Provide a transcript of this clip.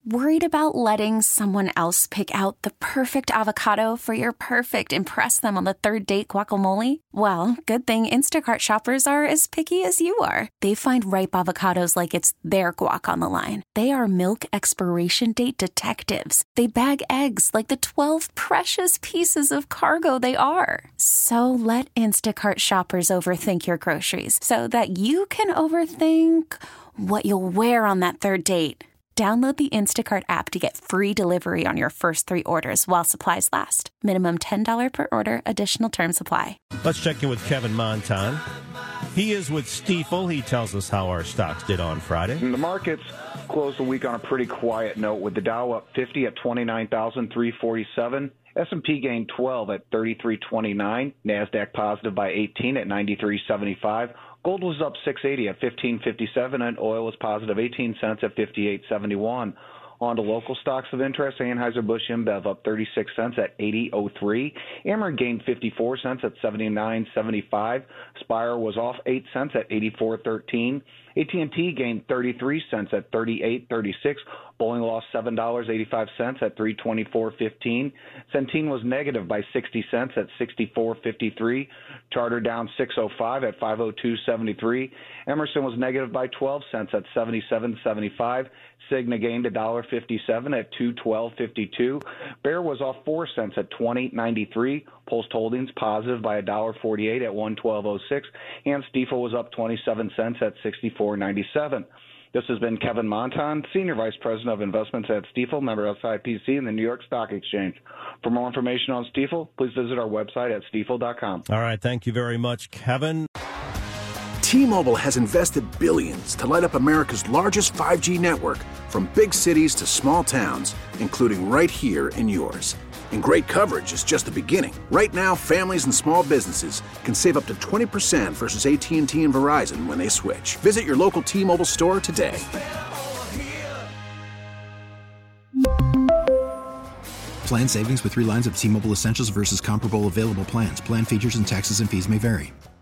Worried about letting someone else pick out the perfect avocado for your perfect impress them on the third date guacamole? Well, good thing Instacart shoppers are as picky as you are. They find ripe avocados like it's their guac on the line. They are milk expiration date detectives. They bag eggs like the 12 precious pieces of cargo they are. So let Instacart shoppers overthink your groceries so that you can overthink what you'll wear on that third date. Download the Instacart app to get free delivery on your first 3 orders while supplies last. Minimum $10 per order. Additional terms apply. Let's check in with Kevin Montan. He is with Stifel. He tells us how our stocks did on Friday. The markets closed the week on a pretty quiet note, with the Dow up 50 at 29,347. S&P gained 12 at 33.29. NASDAQ positive by 18 at 93.75. Gold was up 680 at 15.57, and oil was positive 18 cents at 58.71. On to local stocks of interest. Anheuser-Busch InBev up 36 cents at 80.03. Ameren gained 54 cents at 79.75. Spire was off 8 cents at 84.13. AT&T gained 33 cents at 38.36. Boeing lost $7.85 at 324.15. Centene was negative by 60 cents at 64.53. Charter down 6.05 at 502.73. Emerson was negative by 12 cents at 77.75. Cigna gained $1.57 at 212.52. Bayer was off 4 cents at 20.93. Post Holdings positive by $1.48 at 112.06. And Stifel was up 27 cents at 64.97. This has been Kevin Montan, Senior Vice President of Investments at Stifel, member SIPC, and the New York Stock Exchange. For more information on Stifel, please visit our website at stifel.com. All right, thank you very much, Kevin. T-Mobile has invested billions to light up America's largest 5G network, from big cities to small towns, including right here in yours. And great coverage is just the beginning. Right now, families and small businesses can save up to 20% versus AT&T and Verizon when they switch. Visit your local T-Mobile store today. Plan savings with 3 lines of T-Mobile Essentials versus comparable available plans. Plan features and taxes and fees may vary.